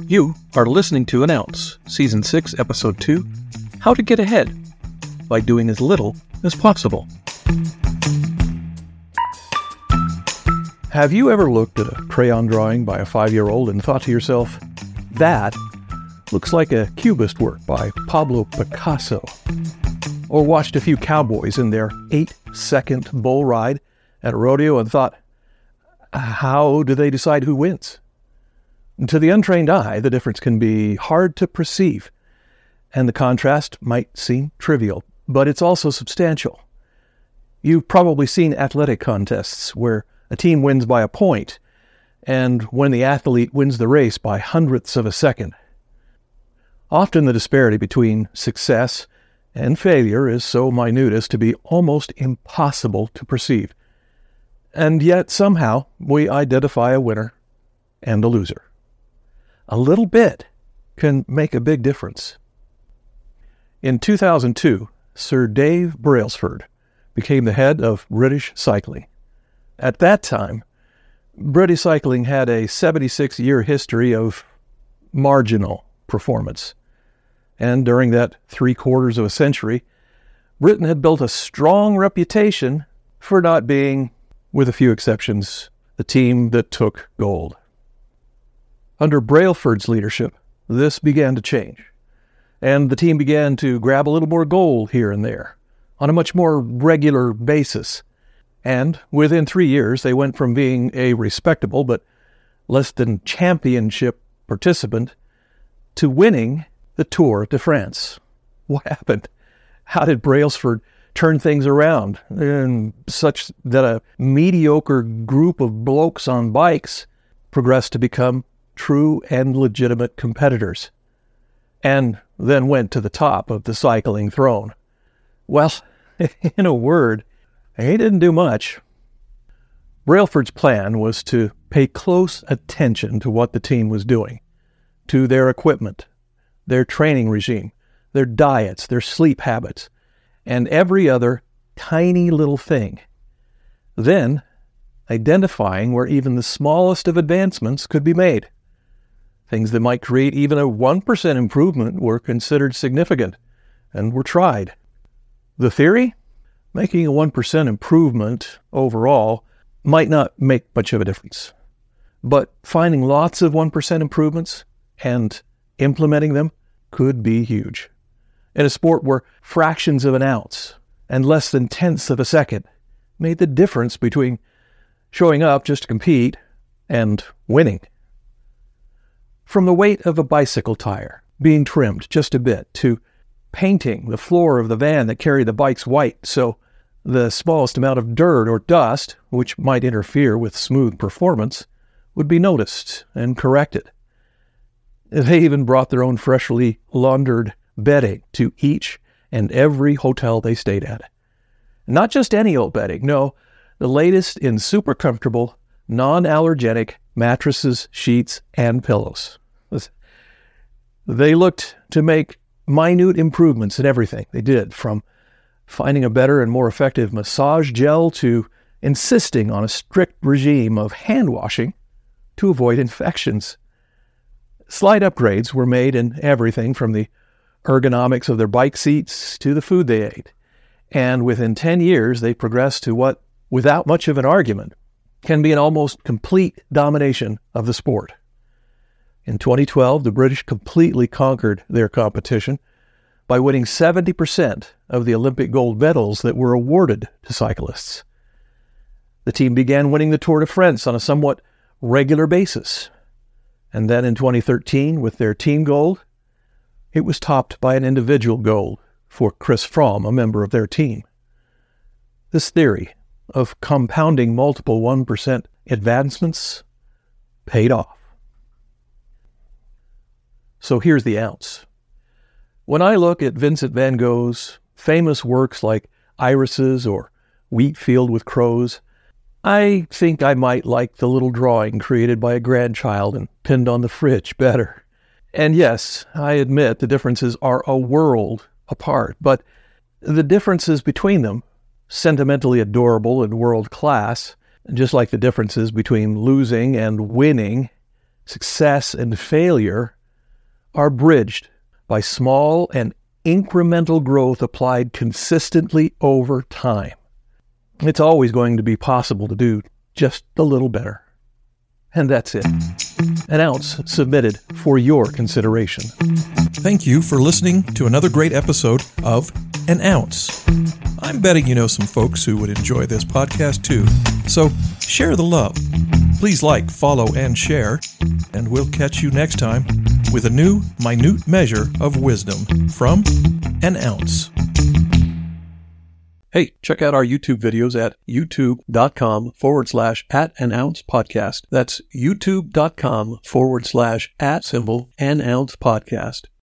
You are listening to An Ounce, Season 6, Episode 2, How to Get Ahead by Doing as Little as Possible. Have you ever looked at a crayon drawing by a 5-year-old and thought to yourself, that looks like a cubist work by Pablo Picasso? Or watched a few cowboys in their 8-second bull ride at a rodeo and thought, how do they decide who wins? To the untrained eye, the difference can be hard to perceive, and the contrast might seem trivial, but it's also substantial. You've probably seen athletic contests where a team wins by a point, and when the athlete wins the race by hundredths of a second. Often the disparity between success and failure is so minute as to be almost impossible to perceive. And yet somehow we identify a winner and a loser. A little bit can make a big difference. In 2002, Sir Dave Brailsford became the head of British Cycling. At that time, British Cycling had a 76-year history of marginal performance. And during that 3/4 of a century, Britain had built a strong reputation for not being, with a few exceptions, the team that took gold. Under Brailsford's leadership, this began to change, and the team began to grab a little more gold here and there on a much more regular basis. And within 3 years, they went from being a respectable but less than championship participant to winning the Tour de France. What happened? How did Brailsford turn things around, and such that a mediocre group of blokes on bikes progressed to become true and legitimate competitors, and then went to the top of the cycling throne? Well, in a word, he didn't do much. Brailsford's plan was to pay close attention to what the team was doing, to their equipment, their training regime, their diets, their sleep habits, and every other tiny little thing. Then, identifying where even the smallest of advancements could be made. Things that might create even a 1% improvement were considered significant and were tried. The theory? Making a 1% improvement overall might not make much of a difference. But finding lots of 1% improvements and implementing them could be huge. In a sport where fractions of an ounce and less than tenths of a second made the difference between showing up just to compete and winning. From the weight of a bicycle tire being trimmed just a bit to painting the floor of the van that carried the bikes white so the smallest amount of dirt or dust, which might interfere with smooth performance, would be noticed and corrected. They even brought their own freshly laundered bedding to each and every hotel they stayed at. Not just any old bedding, no, the latest in super comfortable, non-allergenic mattresses, sheets, and pillows. They looked to make minute improvements in everything they did, from finding a better and more effective massage gel to insisting on a strict regime of hand washing to avoid infections. Slight upgrades were made in everything from the ergonomics of their bike seats to the food they ate. And within 10 years, they progressed to what, without much of an argument, can be an almost complete domination of the sport. In 2012, the British completely conquered their competition by winning 70% of the Olympic gold medals that were awarded to cyclists. The team began winning the Tour de France on a somewhat regular basis. And then in 2013, with their team gold, it was topped by an individual gold for Chris Froome, a member of their team. This theory of compounding multiple 1% advancements paid off. So here's the ounce. When I look at Vincent van Gogh's famous works like Irises or Wheat Field with Crows, I think I might like the little drawing created by a grandchild and pinned on the fridge better. And yes, I admit the differences are a world apart, but the differences between them, sentimentally adorable and world-class, just like the differences between losing and winning, success and failure, are bridged by small and incremental growth applied consistently over time. It's always going to be possible to do just a little better. And that's it. An ounce submitted for your consideration. Thank you for listening to another great episode of An Ounce. I'm betting you know some folks who would enjoy this podcast too. So share the love. Please like, follow, and share. And we'll catch you next time with a new minute measure of wisdom from An Ounce. Hey, check out our YouTube videos at youtube.com/@an-ounce-podcast. That's youtube.com/@an-ounce-podcast.